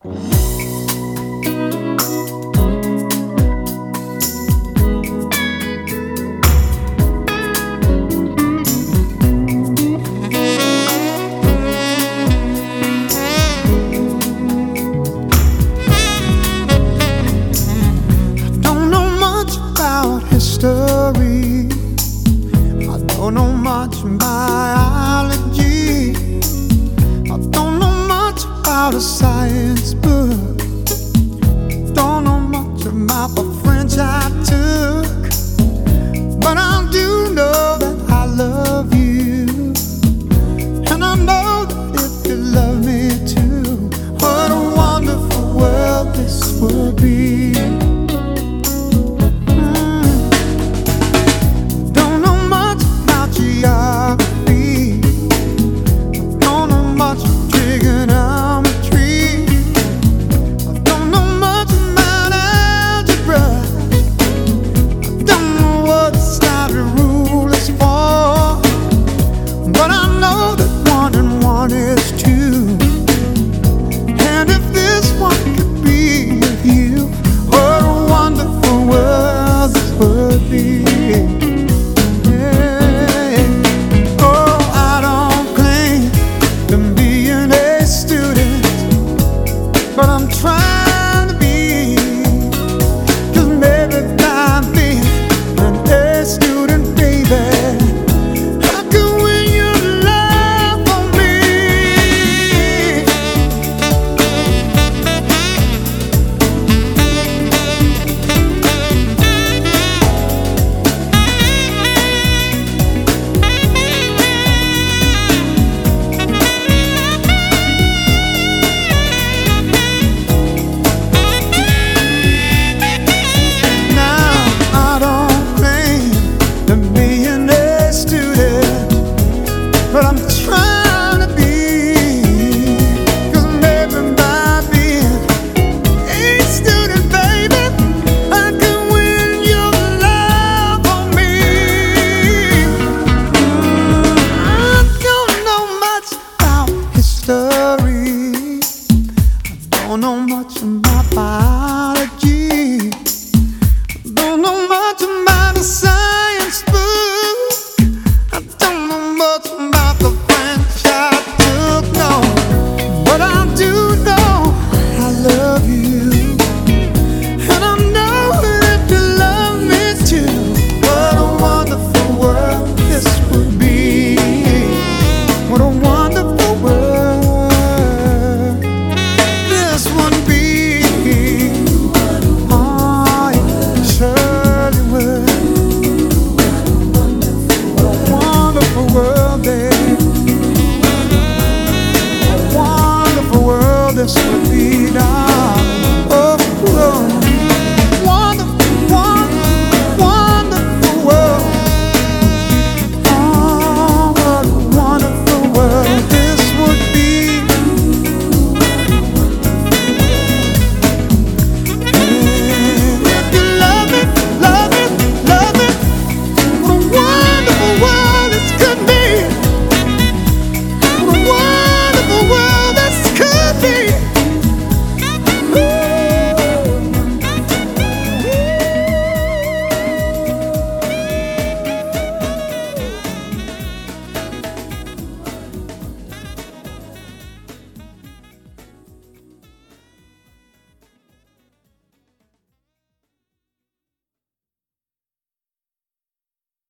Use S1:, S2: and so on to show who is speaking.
S1: History. I don't know much biology. I don't know much about a science book. Don't know much about the French I took. But I do know that I love you, and I know that if you love me too, what a wonderful world this would be. Geography. I don't know much trigonometry. I don't know much about algebra. I don't know what the standard rule is for. But I know that 1 and 1 is 2. And if this one could be with you, what a wonderful world this would be. But I'm trying to be, 'cause maybe by being an A student, baby, I can win your love for me. But I'm trying to be, 'cause maybe by being a student, baby, I can win your love for me. I don't know much about history. I don't know much about biology. I don't know much about a science book. I don't know much about the French I took, no. But I do know I love you, and I know that you love me too. What a wonderful world this would be. What a wonderful world this would be. Oh, it surely would. Wonderful world, babe. A wonderful world this would be.